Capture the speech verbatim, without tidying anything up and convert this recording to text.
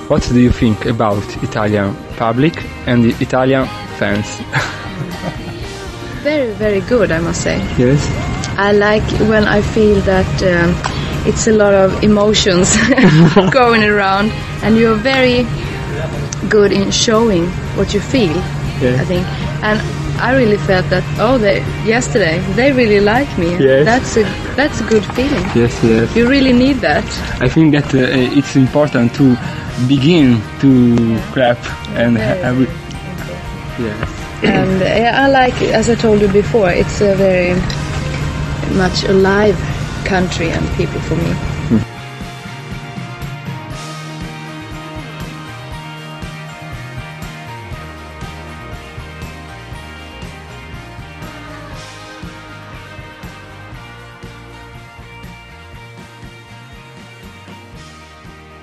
What do you think about Italian public and the Italian fans? Very, very good, I must say. Yes. I like when I feel that um, it's a lot of emotions going around, and you're very good in showing what you feel. Yeah. I think, and I really felt that. Oh, they yesterday they really like me. Yes. That's a that's a good feeling. Yes, yes. You really need that. I think that uh, it's important to begin to clap and Very, every. very Yes. And uh, I like, as I told you before, it's a very much alive country and people for me.